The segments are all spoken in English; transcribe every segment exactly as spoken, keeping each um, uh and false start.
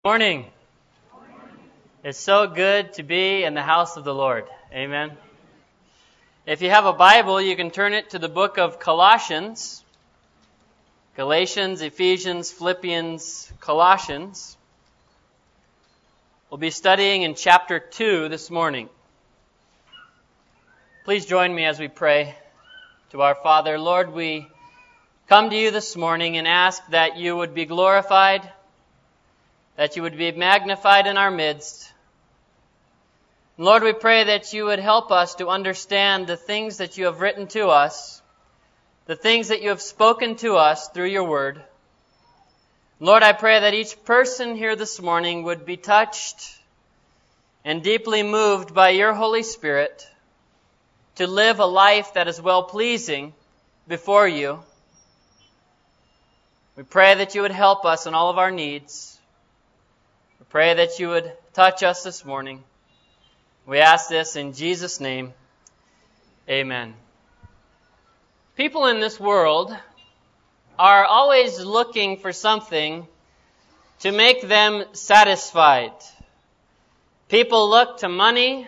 Morning. It's so good to be in the house of the Lord. Amen. If you have a Bible, you can turn it to the book of Colossians. Galatians, Ephesians, Philippians, Colossians. We'll be studying in chapter two this morning. Please join me as we pray to our Father. Lord, we come to you this morning and ask that you would be glorified, that you would be magnified in our midst. Lord, we pray that you would help us to understand the things that you have written to us, the things that you have spoken to us through your word. Lord, I pray that each person here this morning would be touched and deeply moved by your Holy Spirit to live a life that is well-pleasing before you. We pray that you would help us in all of our needs. We pray that you would touch us this morning. We ask this in Jesus' name. Amen. People in this world are always looking for something to make them satisfied. People look to money,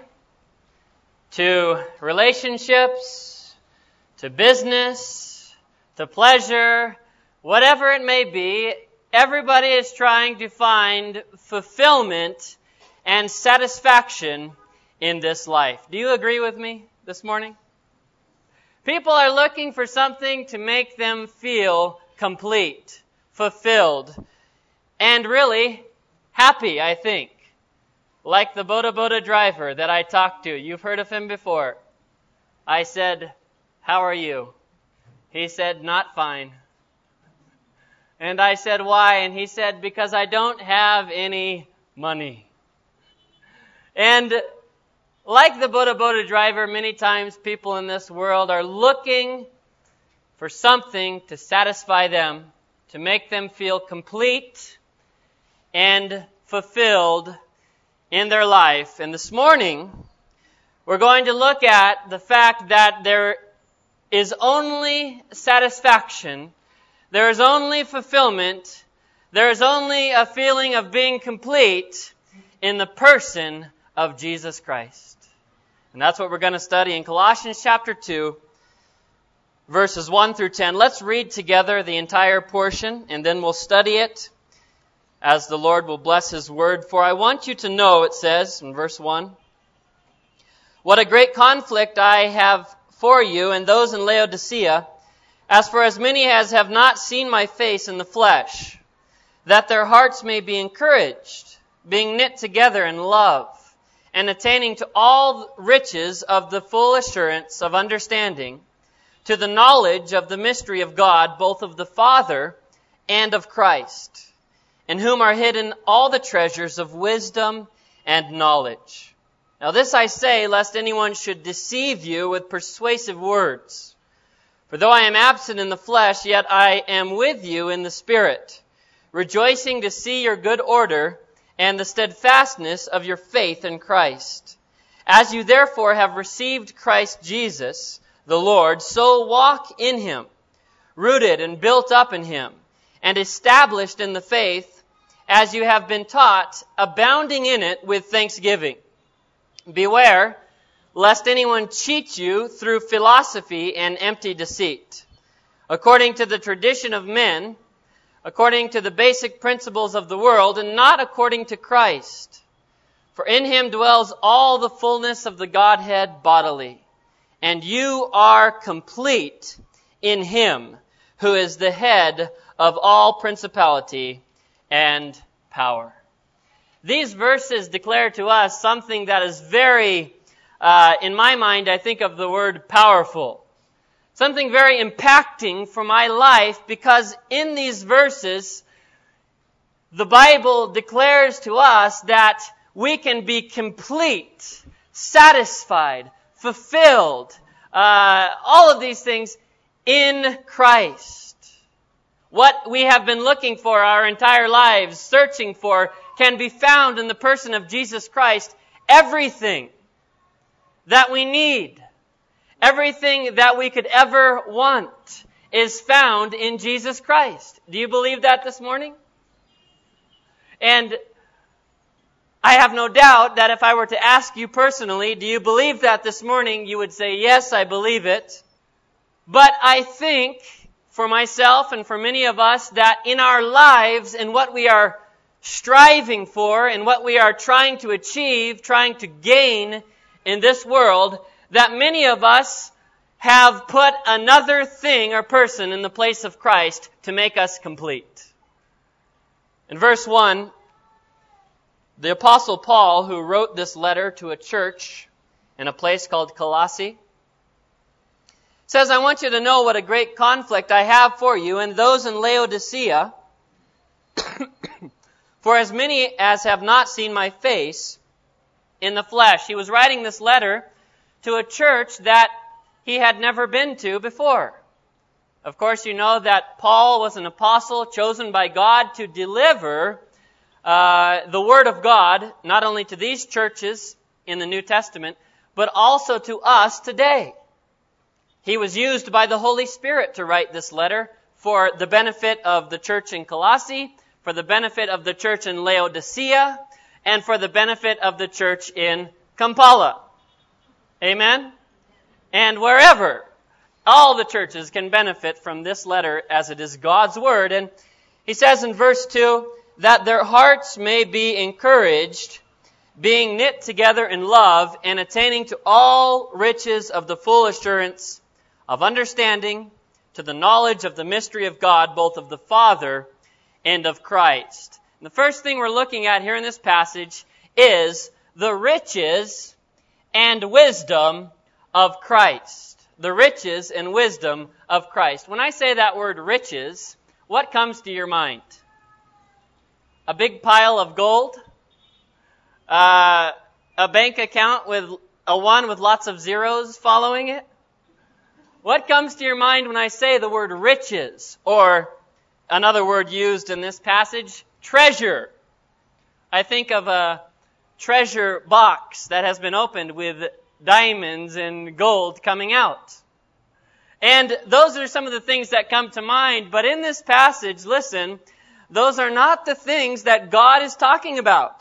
to relationships, to business, to pleasure, whatever it may be. Everybody is trying to find fulfillment and satisfaction in this life. Do you agree with me this morning? People are looking for something to make them feel complete, fulfilled, and really happy, I think. Like the Boda Boda driver that I talked to. You've heard of him before. I said, "How are you?" He said, "Not fine." And I said, "Why?" And he said, "Because I don't have any money." And like the Boda Boda driver, many times people in this world are looking for something to satisfy them, to make them feel complete and fulfilled in their life. And this morning, we're going to look at the fact that there is only satisfaction, there is only fulfillment, there is only a feeling of being complete in the person of Jesus Christ. And that's what we're going to study in Colossians chapter two, verses one through ten. Let's read together the entire portion, and then we'll study it as the Lord will bless His word. "For I want you to know," it says in verse one, "what a great conflict I have for you and those in Laodicea, as for as many as have not seen my face in the flesh, that their hearts may be encouraged, being knit together in love, and attaining to all riches of the full assurance of understanding, to the knowledge of the mystery of God, both of the Father and of Christ, in whom are hidden all the treasures of wisdom and knowledge. Now this I say, lest anyone should deceive you with persuasive words. For though I am absent in the flesh, yet I am with you in the Spirit, rejoicing to see your good order and the steadfastness of your faith in Christ. As you therefore have received Christ Jesus, the Lord, so walk in Him, rooted and built up in Him, and established in the faith, as you have been taught, abounding in it with thanksgiving. Beware, lest anyone cheat you through philosophy and empty deceit, according to the tradition of men, according to the basic principles of the world, and not according to Christ. For in Him dwells all the fullness of the Godhead bodily, and you are complete in Him, who is the head of all principality and power." These verses declare to us something that is very, uh, in my mind, I think of the word powerful. Something very impacting for my life, because in these verses, the Bible declares to us that we can be complete, satisfied, fulfilled, uh, all of these things in Christ. What we have been looking for our entire lives, searching for, can be found in the person of Jesus Christ. Everything that we need, everything that we could ever want is found in Jesus Christ. Do you believe that this morning? And I have no doubt that if I were to ask you personally, do you believe that this morning, you would say, yes, I believe it. But I think, for myself and for many of us, that in our lives and what we are striving for and what we are trying to achieve, trying to gain in this world, that many of us have put another thing or person in the place of Christ to make us complete. In verse one, the Apostle Paul, who wrote this letter to a church in a place called Colossae, says, I want you to know what a great conflict I have for you and those in Laodicea, for as many as have not seen my face in the flesh. He was writing this letter to a church that he had never been to before. Of course, you know that Paul was an apostle chosen by God to deliver uh, the Word of God, not only to these churches in the New Testament, but also to us today. He was used by the Holy Spirit to write this letter for the benefit of the church in Colossae, for the benefit of the church in Laodicea, and for the benefit of the church in Kampala. Amen? And wherever, all the churches can benefit from this letter as it is God's Word. And he says in verse two, that their hearts may be encouraged, being knit together in love, and attaining to all riches of the full assurance of understanding, to the knowledge of the mystery of God, both of the Father and of Christ. And the first thing we're looking at here in this passage is the riches and wisdom of Christ. The riches and wisdom of Christ. When I say that word riches, what comes to your mind? A big pile of gold? Uh, a bank account with a one with lots of zeros following it? What comes to your mind when I say the word riches? Or another word used in this passage, treasure. I think of a treasure box that has been opened with diamonds and gold coming out. And those are some of the things that come to mind. But in this passage, listen, those are not the things that God is talking about.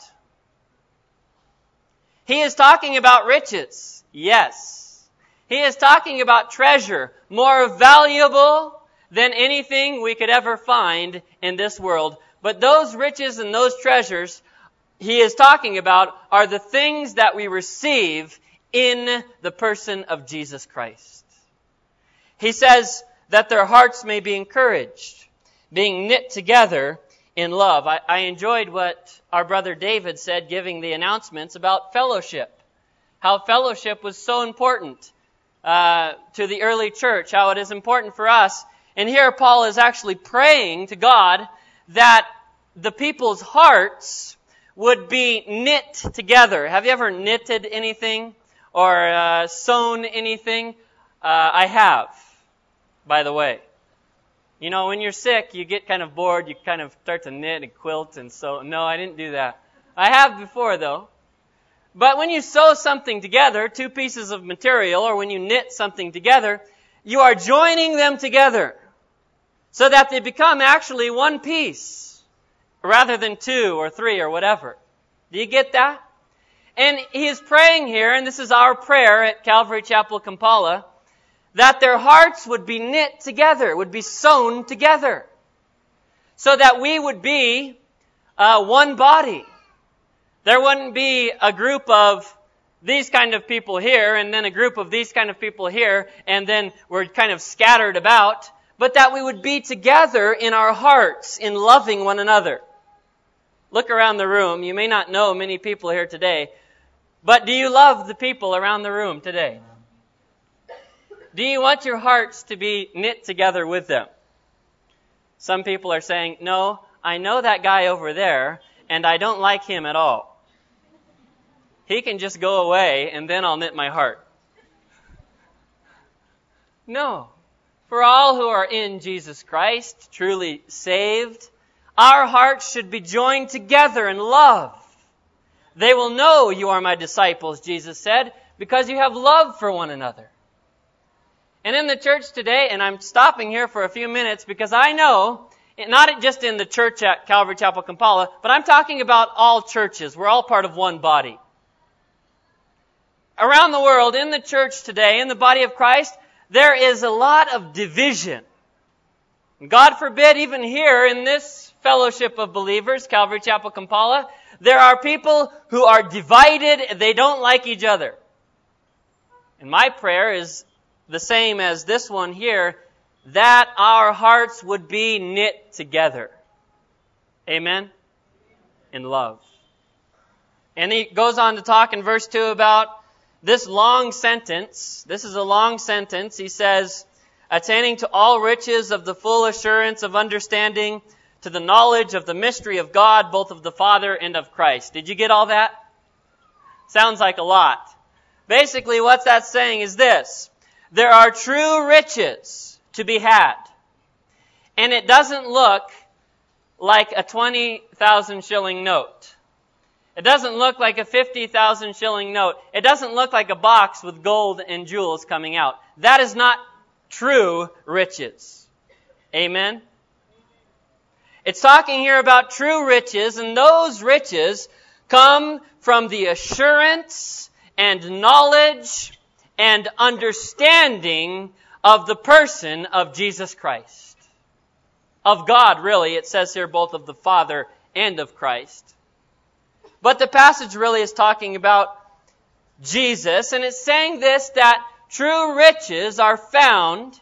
He is talking about riches. Yes. He is talking about treasure, more valuable than anything we could ever find in this world. But those riches and those treasures he is talking about are the things that we receive in the person of Jesus Christ. He says that their hearts may be encouraged, being knit together in love. I, I enjoyed what our brother David said, giving the announcements about fellowship. How fellowship was so important uh, to the early church, how it is important for us. And here Paul is actually praying to God that the people's hearts would be knit together. Have you ever knitted anything or uh, sewn anything? Uh, I have, by the way. You know, when you're sick, you get kind of bored, you kind of start to knit and quilt and sew. No, I didn't do that. I have before, though. But when you sew something together, two pieces of material, or when you knit something together, you are joining them together so that they become actually one piece rather than two or three or whatever. Do you get that? And he is praying here, and this is our prayer at Calvary Chapel, Kampala, that their hearts would be knit together, would be sewn together, so that we would be uh, one body. There wouldn't be a group of these kind of people here, and then a group of these kind of people here, and then we're kind of scattered about, but that we would be together in our hearts, in loving one another. Look around the room. You may not know many people here today, but do you love the people around the room today? Do you want your hearts to be knit together with them? Some people are saying, no, I know that guy over there, and I don't like him at all. He can just go away, and then I'll knit my heart. No. For all who are in Jesus Christ, truly saved, our hearts should be joined together in love. They will know you are my disciples, Jesus said, because you have love for one another. And in the church today, and I'm stopping here for a few minutes because I know Not just in the church at Calvary Chapel, Kampala, but I'm talking about all churches. We're all part of one body. Around the world, in the church today, in the body of Christ, there is a lot of division. God forbid, even here in this fellowship of believers, Calvary Chapel, Kampala, there are people who are divided. They don't like each other. And my prayer is the same as this one here, that our hearts would be knit together. Amen? In love. And he goes on to talk in verse two about this long sentence. This is a long sentence. He says, attaining to all riches of the full assurance of understanding, to the knowledge of the mystery of God, both of the Father and of Christ. Did you get all that? Sounds like a lot. Basically, what that's saying is this. There are true riches to be had. And it doesn't look like a twenty thousand shilling note. It doesn't look like a fifty thousand shilling note. It doesn't look like a box with gold and jewels coming out. That is not true riches. Amen? It's talking here about true riches, and those riches come from the assurance and knowledge and understanding of the person of Jesus Christ. Of God, really. It says here both of the Father and of Christ. But the passage really is talking about Jesus, and it's saying this, that true riches are found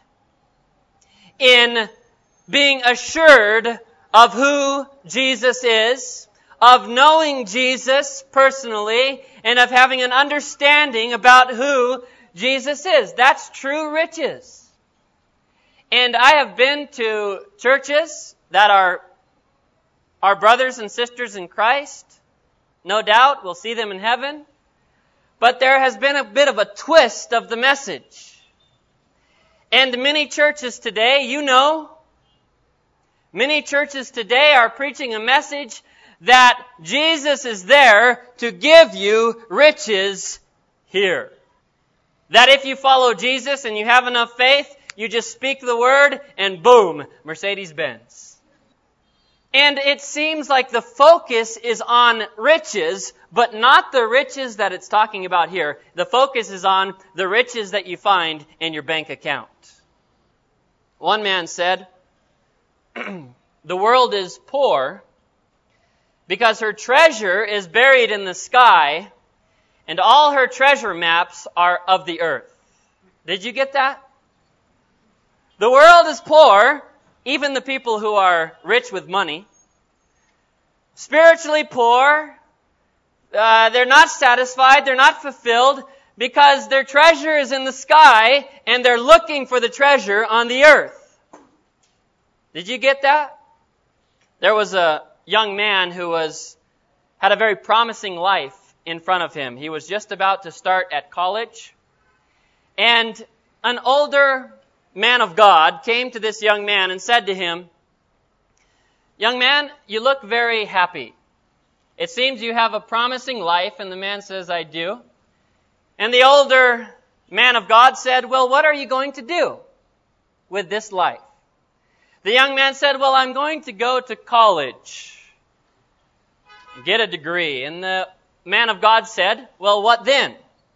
in being assured of who Jesus is, of knowing Jesus personally, and of having an understanding about who Jesus is. That's true riches. And I have been to churches that are our brothers and sisters in Christ. No doubt, we'll see them in heaven. But there has been a bit of a twist of the message. And many churches today, you know, many churches today are preaching a message that Jesus is there to give you riches here. That if you follow Jesus and you have enough faith, you just speak the word and boom, Mercedes-Benz. And it seems like the focus is on riches, but not the riches that it's talking about here. The focus is on the riches that you find in your bank account. One man said, the world is poor because her treasure is buried in the sky, and all her treasure maps are of the earth. Did you get that? The world is poor, even the people who are rich with money. Spiritually poor. Uh, they're not satisfied. They're not fulfilled because their treasure is in the sky and they're looking for the treasure on the earth. Did you get that? There was a young man who was had a very promising life in front of him. He was just about to start at college. And an older man of God came to this young man and said to him, young man, you look very happy. It seems you have a promising life. And the man says, I do. And the older man of God said, well, what are you going to do with this life? The young man said, well, I'm going to go to college, get a degree. And the man of God said, well, what then?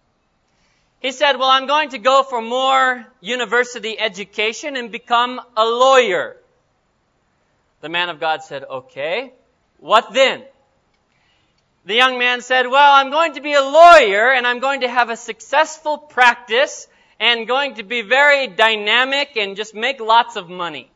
He said, well, I'm going to go for more university education and become a lawyer. The man of God said, okay, what then? The young man said, well, I'm going to be a lawyer and I'm going to have a successful practice and going to be very dynamic and just make lots of money.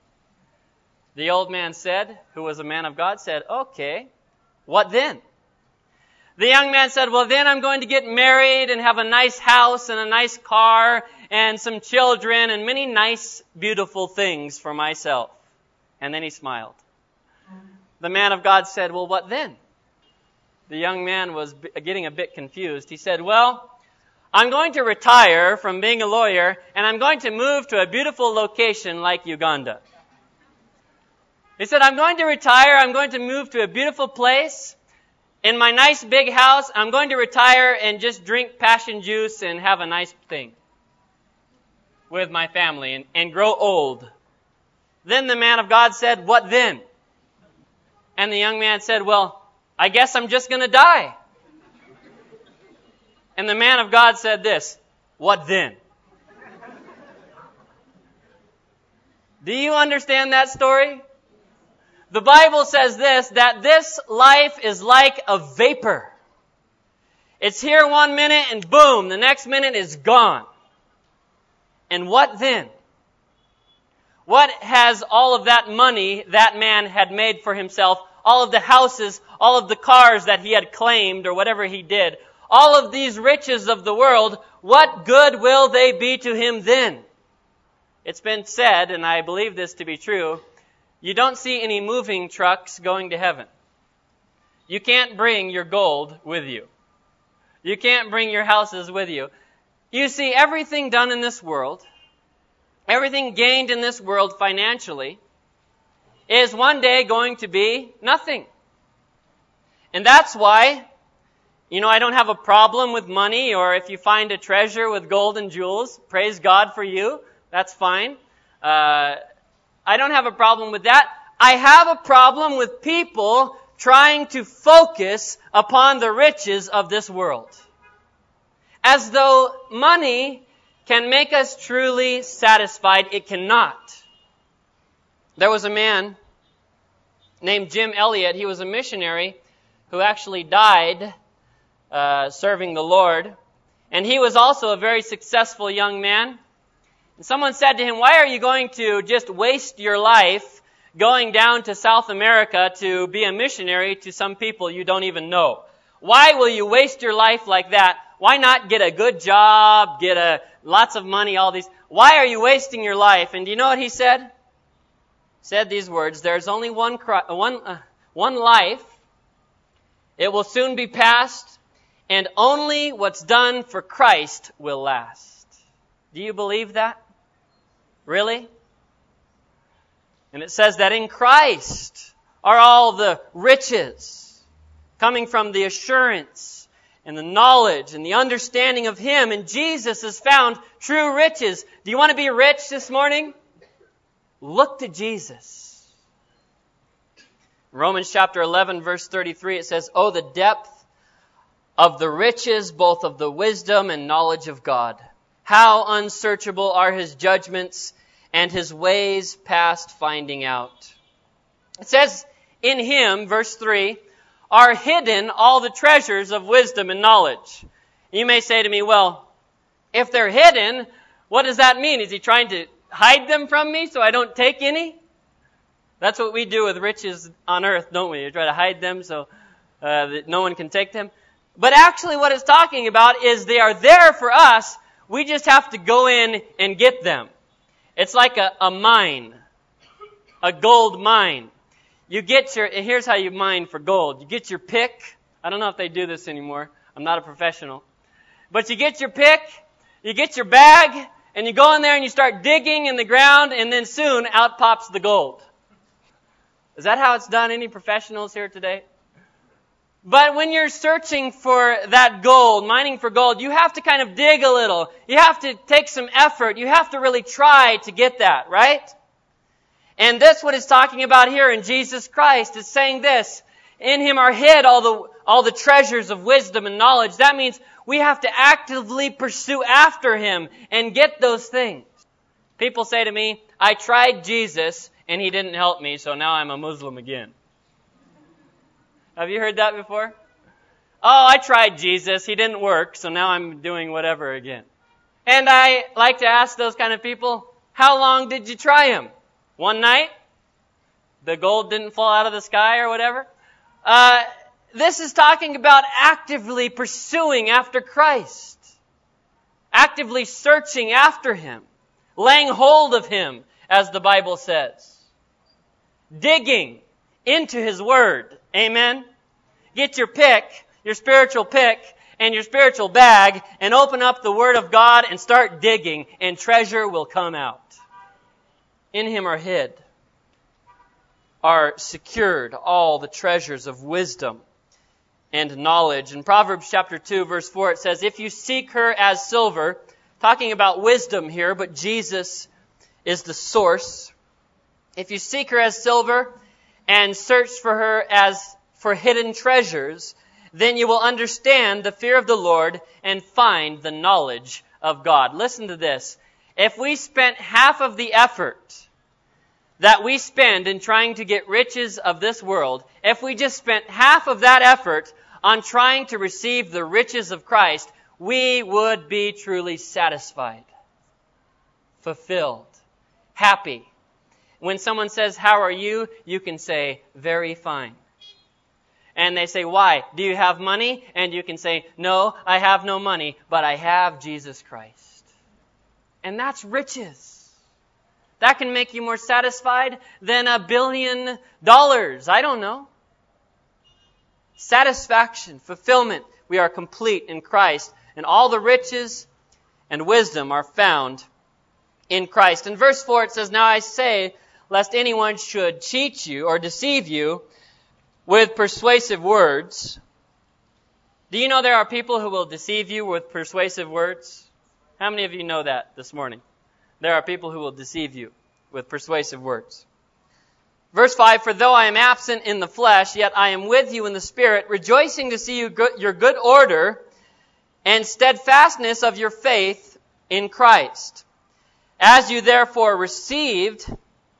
The old man said, who was a man of God, said, okay, what then? The young man said, well, then I'm going to get married and have a nice house and a nice car and some children and many nice, beautiful things for myself. And then he smiled. The man of God said, well, what then? The young man was getting a bit confused. He said, well, I'm going to retire from being a lawyer and I'm going to move to a beautiful location like Uganda. He said, I'm going to retire, I'm going to move to a beautiful place in my nice big house. I'm going to retire and just drink passion juice and have a nice thing with my family and, and grow old. Then the man of God said, "What then?" And the young man said, "Well, I guess I'm just going to die." And the man of God said this, "What then?" Do you understand that story? The Bible says this, that this life is like a vapor. It's here one minute and boom, the next minute is gone. And what then? What has all of that money that man had made for himself, all of the houses, all of the cars that he had claimed or whatever he did, all of these riches of the world, what good will they be to him then? It's been said, and I believe this to be true, you don't see any moving trucks going to heaven. You can't bring your gold with you. You can't bring your houses with you. You see, everything done in this world, everything gained in this world financially, is one day going to be nothing. And that's why, you know, I don't have a problem with money, or if you find a treasure with gold and jewels, praise God for you. That's fine. Uh, I don't have a problem with that. I have a problem with people trying to focus upon the riches of this world. As though money can make us truly satisfied. It cannot. There was a man named Jim Elliot. He was a missionary who actually died uh, serving the Lord. And he was also a very successful young man. And someone said to him, "Why are you going to just waste your life going down to South America to be a missionary to some people you don't even know? Why will you waste your life like that? Why not get a good job, get a lots of money, all these? Why are you wasting your life?" And do you know what he said? He said these words, "There's only one one uh, one life. It will soon be past, and only what's done for Christ will last." Do you believe that? Really? And it says that in Christ are all the riches, coming from the assurance and the knowledge and the understanding of Him. And Jesus has found true riches. Do you want to be rich this morning? Look to Jesus. Romans chapter eleven, verse thirty-three, it says, "Oh, the depth of the riches, both of the wisdom and knowledge of God. How unsearchable are His judgments, and His ways past finding out." It says, in Him, verse three, are hidden all the treasures of wisdom and knowledge. You may say to me, "Well, if they're hidden, what does that mean? Is He trying to hide them from me so I don't take any?" That's what we do with riches on earth, don't we? We try to hide them so uh, that no one can take them. But actually what it's talking about is they are there for us. We just have to go in and get them. It's like a, a mine, a gold mine. You get your, here's how you mine for gold. You get your pick. I don't know if they do this anymore. I'm not a professional. But you get your pick, you get your bag, and you go in there and you start digging in the ground, and then soon out pops the gold. Is that how it's done? Any professionals here today? But when you're searching for that gold, mining for gold, you have to kind of dig a little. You have to take some effort. You have to really try to get that, right? And that's what it's talking about here in Jesus Christ. It's saying this, in Him are hid all the, all the treasures of wisdom and knowledge. That means we have to actively pursue after Him and get those things. People say to me, "I tried Jesus and He didn't help me, so now I'm a Muslim again." Have you heard that before? "Oh, I tried Jesus. He didn't work, so now I'm doing whatever again." And I like to ask those kind of people, how long did you try Him? One night? The gold didn't fall out of the sky or whatever? Uh, this is talking about actively pursuing after Christ. Actively searching after Him. Laying hold of Him, as the Bible says. Digging into His Word. Amen? Get your pick, your spiritual pick, and your spiritual bag, and open up the Word of God and start digging, and treasure will come out. In Him are hid, are secured all the treasures of wisdom and knowledge. In Proverbs chapter two, verse four, it says, "If you seek her as silver," talking about wisdom here, but Jesus is the source. If you seek her as silver and search for her as for hidden treasures, then you will understand the fear of the Lord and find the knowledge of God. Listen to this. If we spent half of the effort that we spend in trying to get riches of this world, if we just spent half of that effort on trying to receive the riches of Christ, we would be truly satisfied, fulfilled, happy. When someone says, "How are you?" you can say, "Very fine." And they say, "Why? Do you have money?" And you can say, "No, I have no money, but I have Jesus Christ." And that's riches. That can make you more satisfied than a billion dollars. I don't know. Satisfaction, fulfillment. We are complete in Christ. And all the riches and wisdom are found in Christ. In verse four it says, "Now I say, lest anyone should cheat you or deceive you with persuasive words." Do you know there are people who will deceive you with persuasive words? How many of you know that this morning? There are people who will deceive you with persuasive words. Verse five, "For though I am absent in the flesh, yet I am with you in the Spirit, rejoicing to see you good, your good order and steadfastness of your faith in Christ. As you therefore received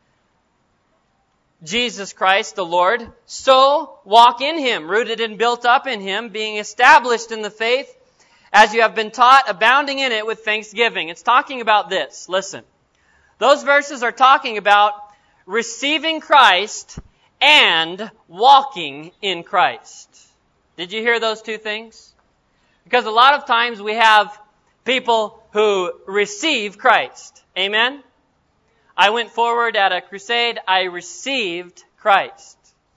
Jesus Christ the Lord, so walk in Him, rooted and built up in Him, being established in the faith, as you have been taught, abounding in it with thanksgiving." It's talking about this. Listen. Those verses are talking about receiving Christ and walking in Christ. Did you hear those two things? Because a lot of times we have people who receive Christ. Amen? I went forward at a crusade. I received Christ.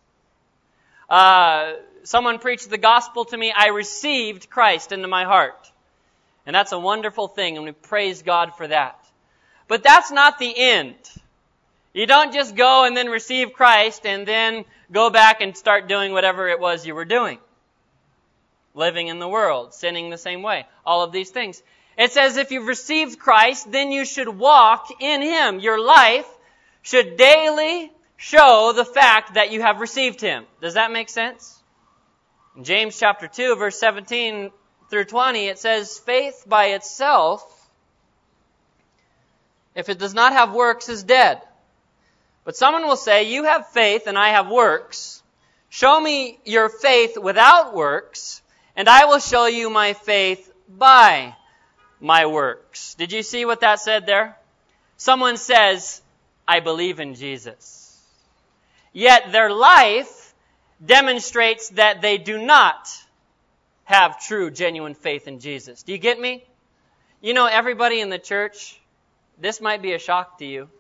Uh, someone preached the gospel to me. I received Christ into my heart. And that's a wonderful thing, and we praise God for that. But that's not the end. You don't just go and then receive Christ and then go back and start doing whatever it was you were doing. Living in the world, sinning the same way. All of these things. It says if you've received Christ, then you should walk in Him. Your life should daily show the fact that you have received Him. Does that make sense? In James chapter two, verse seventeen through twenty, it says, "Faith by itself, if it does not have works, is dead. But someone will say, 'You have faith and I have works. Show me your faith without works, and I will show you my faith by my works.'" Did you see what that said there? Someone says, "I believe in Jesus." Yet their life demonstrates that they do not have true, genuine faith in Jesus. Do you get me? You know, everybody in the church, this might be a shock to you.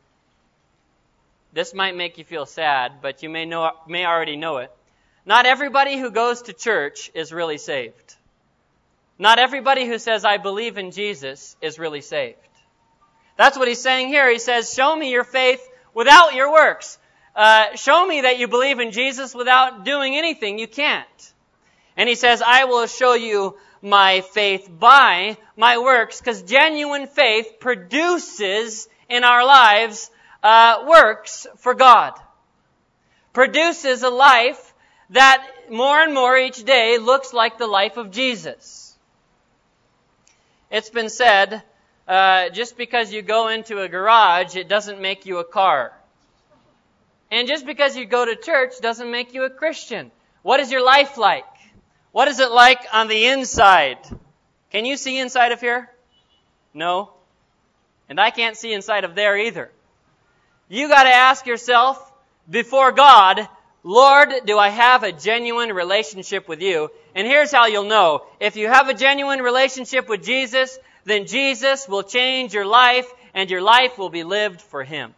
This might make you feel sad, but you may know, may already know it. Not everybody who goes to church is really saved. Not everybody who says, "I believe in Jesus," is really saved. That's what he's saying here. He says, show me your faith without your works. Uh, show me that you believe in Jesus without doing anything. You can't. And he says, "I will show you my faith by my works," because genuine faith produces in our lives uh, works for God. Produces a life that more and more each day looks like the life of Jesus. It's been said, uh, just because you go into a garage, it doesn't make you a car. And just because you go to church doesn't make you a Christian. What is your life like? What is it like on the inside? Can you see inside of here? No. And I can't see inside of there either. You got to ask yourself before God, "Lord, do I have a genuine relationship with you?" And here's how you'll know. If you have a genuine relationship with Jesus, then Jesus will change your life and your life will be lived for Him.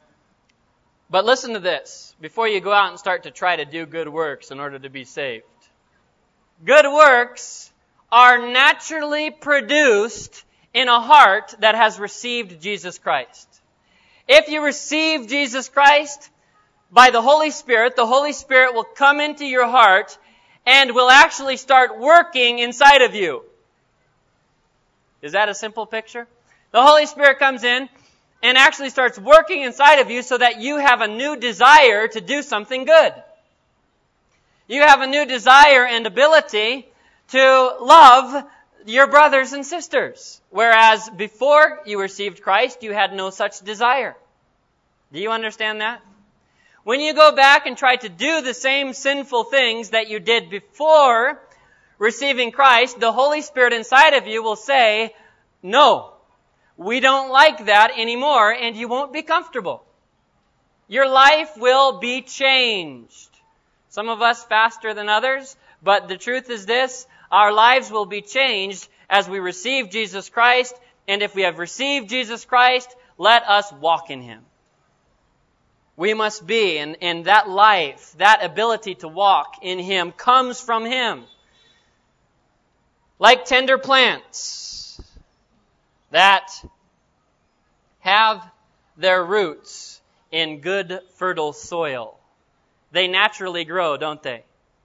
But listen to this, before you go out and start to try to do good works in order to be saved. Good works are naturally produced in a heart that has received Jesus Christ. If you receive Jesus Christ by the Holy Spirit, the Holy Spirit will come into your heart and will actually start working inside of you. Is that a simple picture? The Holy Spirit comes in and actually starts working inside of you so that you have a new desire to do something good. You have a new desire and ability to love your brothers and sisters, whereas before you received Christ, you had no such desire. Do you understand that? When you go back and try to do the same sinful things that you did before receiving Christ, the Holy Spirit inside of you will say, no, we don't like that anymore, and you won't be comfortable. Your life will be changed. Some of us faster than others, but the truth is this, our lives will be changed as we receive Jesus Christ, and if we have received Jesus Christ, let us walk in Him. We must be, and, and that life, that ability to walk in Him comes from Him. Like tender plants that have their roots in good, fertile soil. They naturally grow, don't they?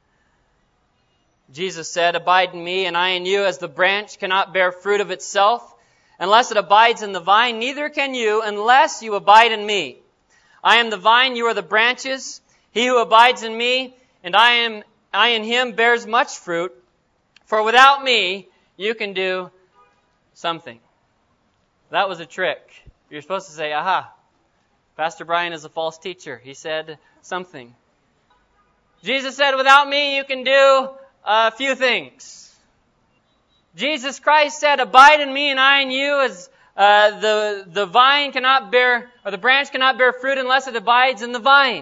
Jesus said, abide in me and I in you, as the branch cannot bear fruit of itself unless it abides in the vine, neither can you unless you abide in me. I am the vine, you are the branches. He who abides in me and I am I in him bears much fruit, for without me you can do something. That was a trick. You're supposed to say, aha, Pastor Brian is a false teacher. He said something. Jesus said, without me you can do a few things. Jesus Christ said, abide in me and I in you, as uh, the, the vine cannot bear, or the branch cannot bear fruit unless it abides in the vine.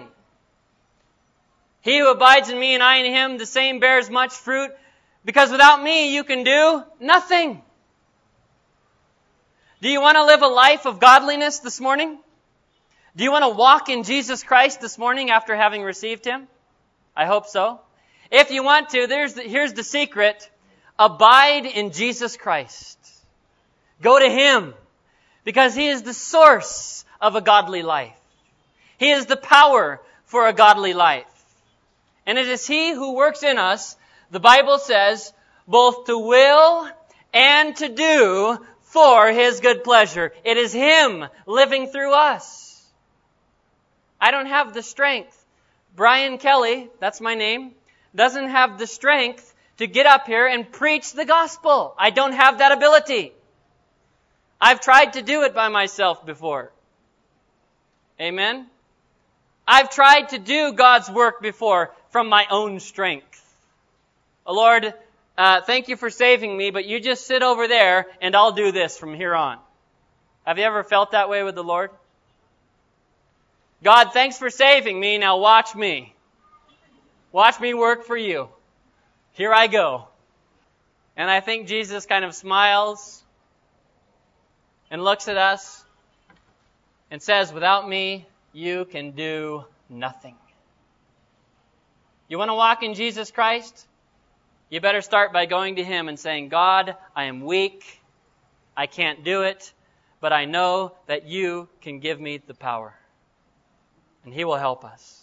He who abides in me and I in him, the same bears much fruit, because without me you can do nothing. Do you want to live a life of godliness this morning? Do you want to walk in Jesus Christ this morning after having received Him? I hope so. If you want to, there's the, here's the secret. Abide in Jesus Christ. Go to Him, because He is the source of a godly life. He is the power for a godly life. And it is He who works in us, the Bible says, both to will and to do for His good pleasure. It is Him living through us. I don't have the strength. Brian Kelly, that's my name, doesn't have the strength to get up here and preach the gospel. I don't have that ability. I've tried to do it by myself before. Amen? I've tried to do God's work before from my own strength. Oh, Lord, uh, thank you for saving me, but you just sit over there and I'll do this from here on. Have you ever felt that way with the Lord? God, thanks for saving me. Now watch me. Watch me work for you. Here I go. And I think Jesus kind of smiles and looks at us and says, without me, you can do nothing. You want to walk in Jesus Christ? You better start by going to Him and saying, God, I am weak. I can't do it, but I know that you can give me the power. And He will help us.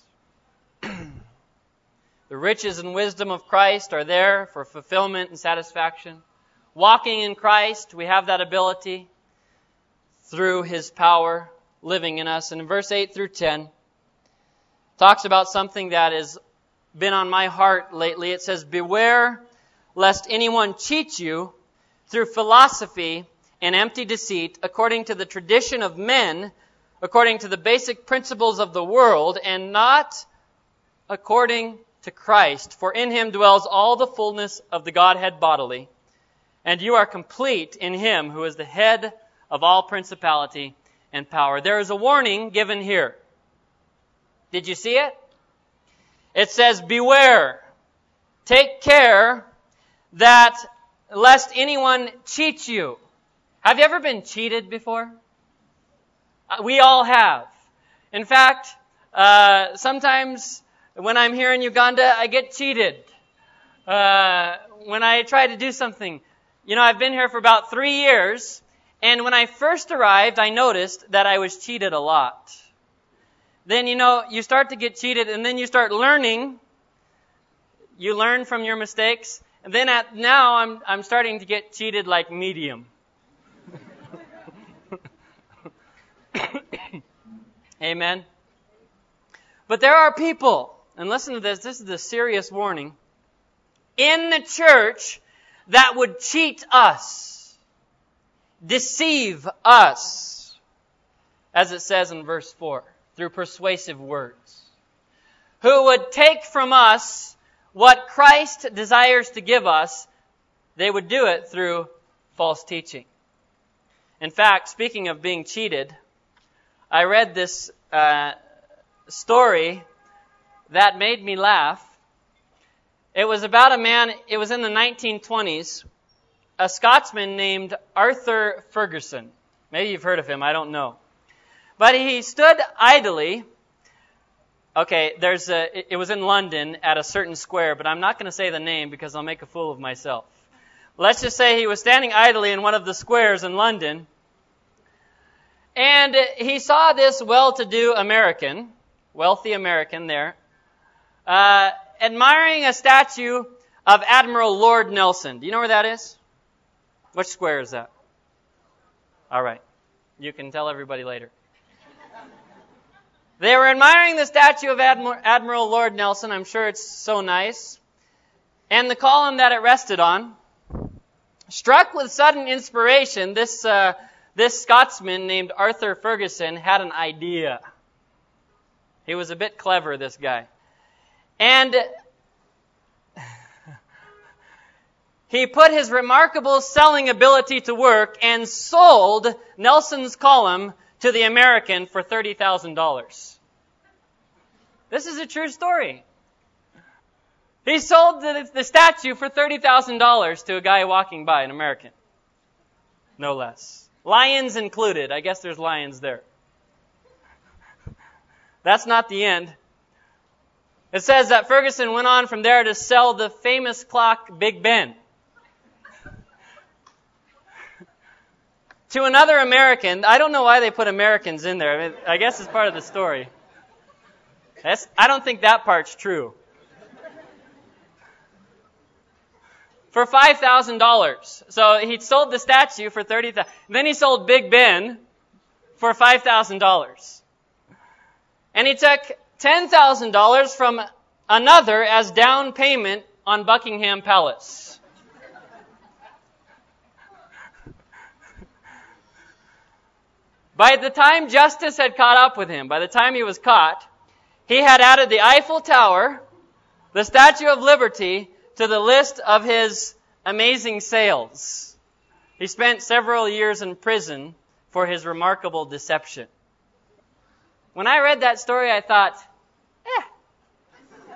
The riches and wisdom of Christ are there for fulfillment and satisfaction. Walking in Christ, we have that ability through His power living in us. And in verse eight through ten, talks about something that has been on my heart lately. It says, beware lest anyone cheat you through philosophy and empty deceit, according to the tradition of men, according to the basic principles of the world, and not according to Christ. For in Him dwells all the fullness of the Godhead bodily, and you are complete in Him who is the head of all principality and power. There is a warning given here. Did you see it? It says, beware. Take care that lest anyone cheat you. Have you ever been cheated before? We all have. In fact, uh, sometimes when I'm here in Uganda, I get cheated. Uh, when I try to do something. You know, I've been here for about three years, and when I first arrived, I noticed that I was cheated a lot. Then, you know, you start to get cheated, and then you start learning. You learn from your mistakes. And then at now, I'm I'm starting to get cheated like medium. Amen. But there are people, and listen to this, this is the serious warning, in the church that would cheat us, deceive us, as it says in verse four, through persuasive words, who would take from us what Christ desires to give us. They would do it through false teaching. In fact, speaking of being cheated, I read this uh, story that made me laugh. It was about a man, it was in the nineteen twenties, a Scotsman named Arthur Ferguson. Maybe you've heard of him, I don't know. But he stood idly. Okay, there's a, it was in London at a certain square, but I'm not going to say the name because I'll make a fool of myself. Let's just say he was standing idly in one of the squares in London, and he saw this well-to-do American, wealthy American there, uh, admiring a statue of Admiral Lord Nelson. Do you know where that is? Which square is that? All right. You can tell everybody later. They were admiring the statue of Admiral, Admiral Lord Nelson. I'm sure it's so nice. And the column that it rested on, struck with sudden inspiration, this uh, this Scotsman named Arthur Ferguson had an idea. He was a bit clever, this guy. And he put his remarkable selling ability to work and sold Nelson's column to the American for thirty thousand dollars. This is a true story. He sold the, the statue for thirty thousand dollars to a guy walking by, an American. No less. Lions included. I guess there's lions there. That's not the end. It says that Ferguson went on from there to sell the famous clock Big Ben to another American. I don't know why they put Americans in there. I mean, I guess it's part of the story. That's, I don't think that part's true. For five thousand dollars. So he sold the statue for thirty thousand dollars. Then he sold Big Ben for five thousand dollars. And he took ten thousand dollars from another as down payment on Buckingham Palace. By the time justice had caught up with him, by the time he was caught, he had added the Eiffel Tower, the Statue of Liberty, to the list of his amazing sales. He spent several years in prison for his remarkable deception. When I read that story, I thought, eh.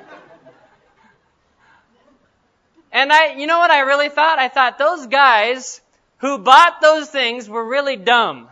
And I, you know what I really thought? I thought those guys who bought those things were really dumb.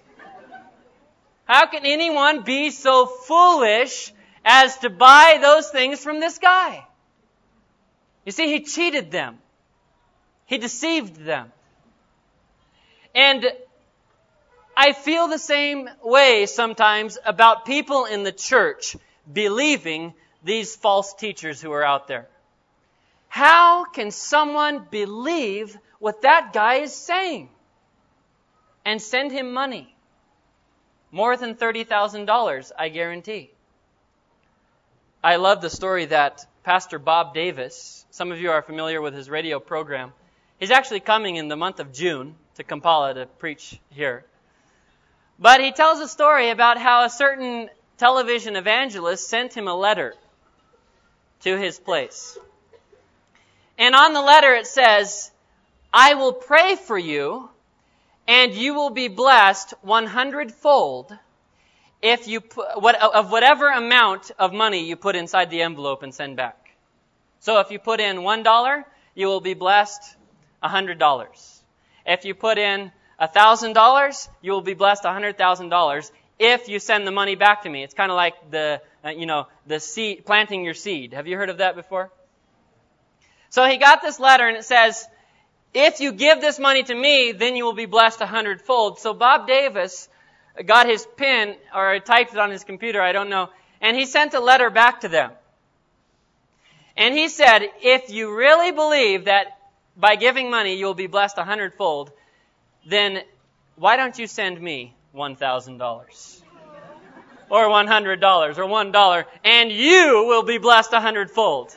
How can anyone be so foolish as to buy those things from this guy? You see, he cheated them. He deceived them. And I feel the same way sometimes about people in the church believing these false teachers who are out there. How can someone believe what that guy is saying and send him money? More than thirty thousand dollars, I guarantee. I love the story that Pastor Bob Davis, some of you are familiar with his radio program. He's actually coming in the month of June to Kampala to preach here. But he tells a story about how a certain television evangelist sent him a letter to his place. And on the letter it says, I will pray for you, and you will be blessed one hundredfold if you put, what, of whatever amount of money you put inside the envelope and send back. So if you put in one dollar, you will be blessed one hundred dollars. If you put in one thousand dollars, you will be blessed one hundred thousand dollars if you send the money back to me. It's kind of like the, uh, you know, the seed, planting your seed. Have you heard of that before? So he got this letter and it says, if you give this money to me, then you will be blessed a hundredfold. So Bob Davis got his pen, or typed it on his computer, I don't know, and he sent a letter back to them. And he said, if you really believe that by giving money you'll be blessed a hundredfold, then why don't you send me one thousand dollars? or one hundred dollars or one dollar, and you will be blessed a hundredfold.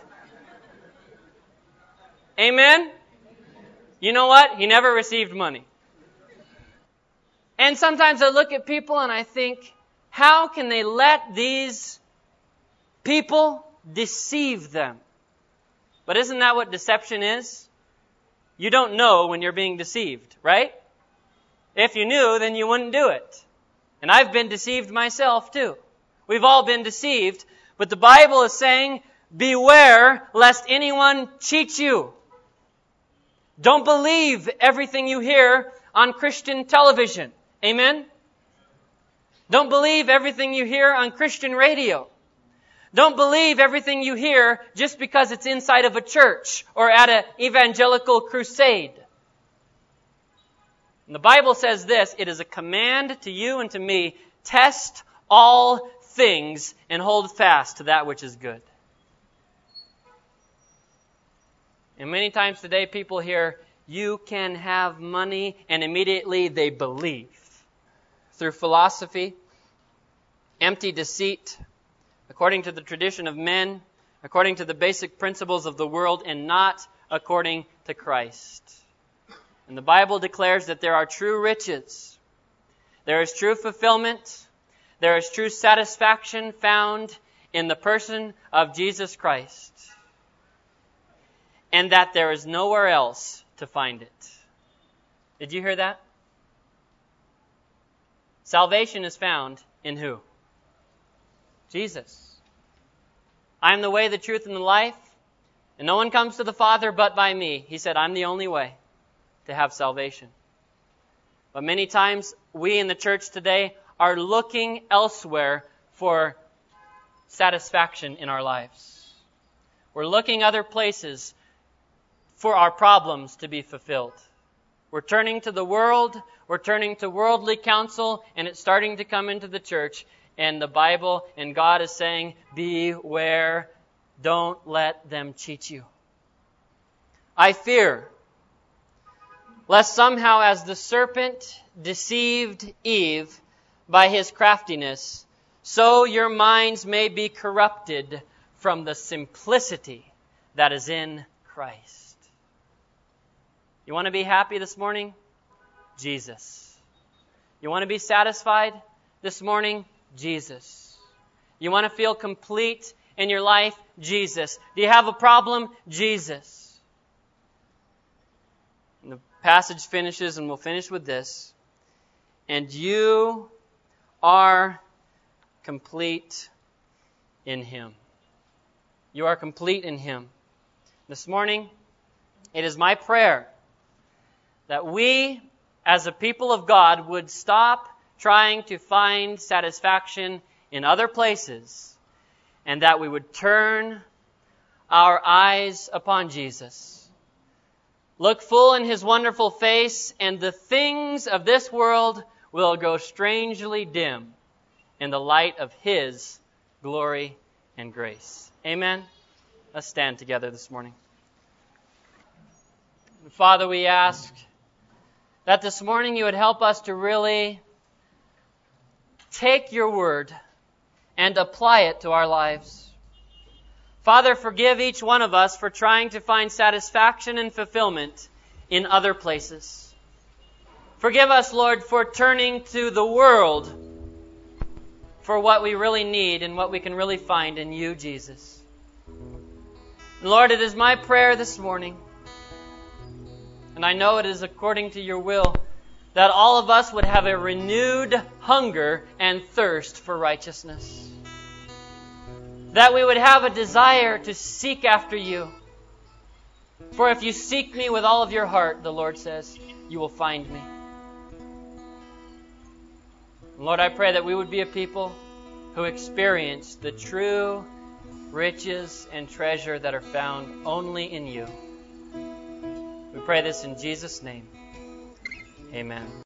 Amen? You know what? He never received money. And sometimes I look at people and I think, how can they let these people deceive them? But isn't that what deception is? You don't know when you're being deceived, right? If you knew, then you wouldn't do it. And I've been deceived myself too. We've all been deceived, but the Bible is saying, beware lest anyone cheat you. Don't believe everything you hear on Christian television. Amen? Don't believe everything you hear on Christian radio. Don't believe everything you hear just because it's inside of a church or at an evangelical crusade. And the Bible says this, it is a command to you and to me, test all things and hold fast to that which is good. And many times today people hear, you can have money, and immediately they believe. Through philosophy, empty deceit, according to the tradition of men, according to the basic principles of the world, and not according to Christ. And the Bible declares that there are true riches. There is true fulfillment. There is true satisfaction found in the person of Jesus Christ. And that there is nowhere else to find it. Did you hear that? Salvation is found in who? Jesus. I am the way, the truth, and the life, and no one comes to the Father but by me. He said, I'm the only way to have salvation. But many times, we in the church today are looking elsewhere for satisfaction in our lives. We're looking other places for our problems to be fulfilled. We're turning to the world, we're turning to worldly counsel, and it's starting to come into the church. And the Bible and God is saying, beware, don't let them cheat you. I fear, lest somehow as the serpent deceived Eve by his craftiness, so your minds may be corrupted from the simplicity that is in Christ. You want to be happy this morning? Jesus. You want to be satisfied this morning? Jesus. You want to feel complete in your life? Jesus. Do you have a problem? Jesus. And the passage finishes, and we'll finish with this. And you are complete in Him. You are complete in Him. This morning, it is my prayer that we, as a people of God, would stop trying to find satisfaction in other places, and that we would turn our eyes upon Jesus. Look full in His wonderful face, and the things of this world will grow strangely dim in the light of His glory and grace. Amen? Let's stand together this morning. Father, we ask that this morning you would help us to really take your word and apply it to our lives. Father, forgive each one of us for trying to find satisfaction and fulfillment in other places. Forgive us, Lord, for turning to the world for what we really need and what we can really find in you, Jesus. And Lord, it is my prayer this morning, and I know it is according to your will, that all of us would have a renewed hunger and thirst for righteousness. That we would have a desire to seek after you. For if you seek me with all of your heart, the Lord says, you will find me. Lord, I pray that we would be a people who experience the true riches and treasure that are found only in you. We pray this in Jesus' name. Amen.